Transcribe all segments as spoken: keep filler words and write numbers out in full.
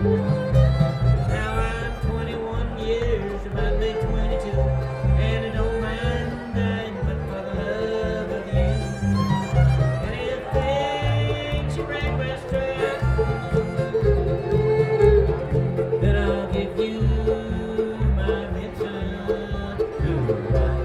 Now I'm twenty-one years, about to be twenty-two, and I don't mind dying, but for the love of you. And if things you break my stride, then I'll give you my Vincent to ride.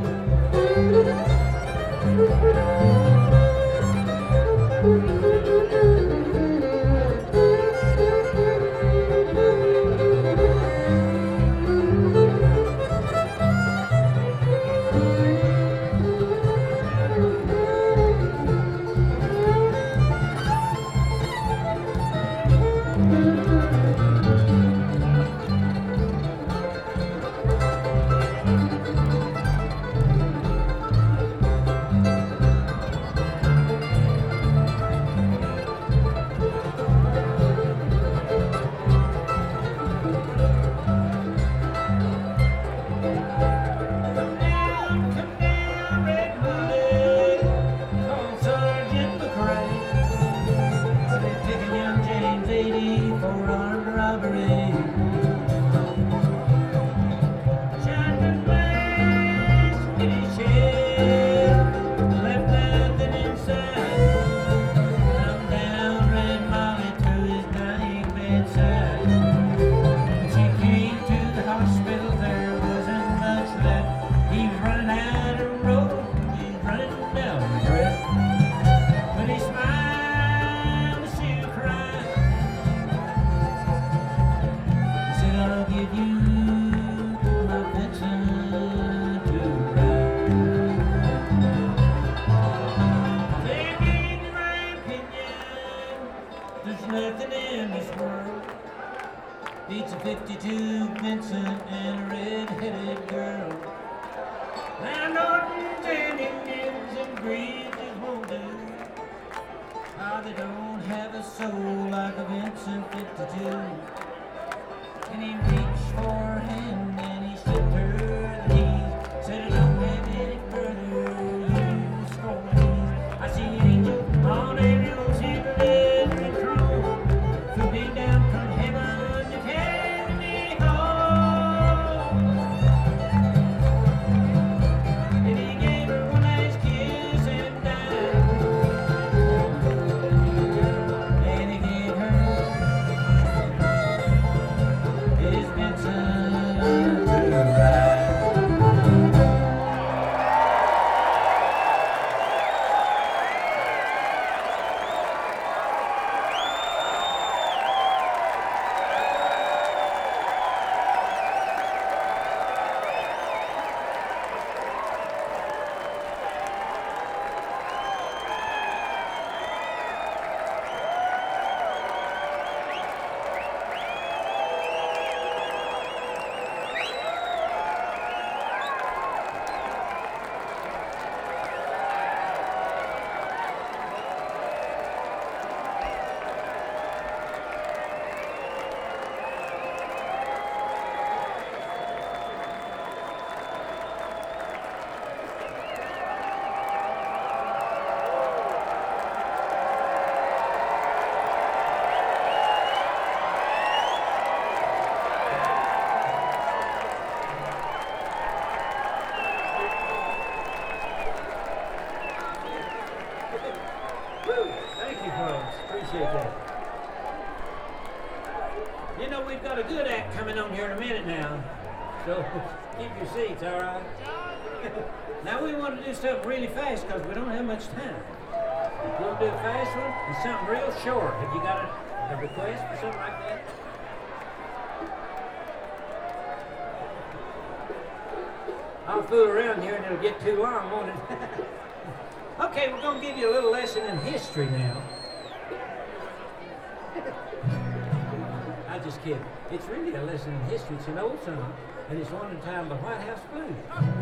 fifty-two Vincent and a red-headed girl. Landlords and Indians and breezes won't do. How they don't have a soul like a Vincent fifty-two. And he reached for her hand and he slipped her the keys. Said I don't have any further use for these. I see an angel on every old Chevrolet and chrome. Flew me down from heaven to carry me home. And he gave her one last kiss and died. And he gave her his Vincent to ride. Thank you, folks. Appreciate that. You know, we've got a good act coming on here in a minute now, so keep your seats, all right? Now we want to do something really fast because we don't have much time. If you want to do a fast one, it's something real short. Have you got a, a request for something like that? I'll fool around here and it'll get too long, won't it? Okay, we're going to give you a little lesson in history now. I just kidding. It's really a lesson in history. It's an old song, and it's one in time by White House Blues.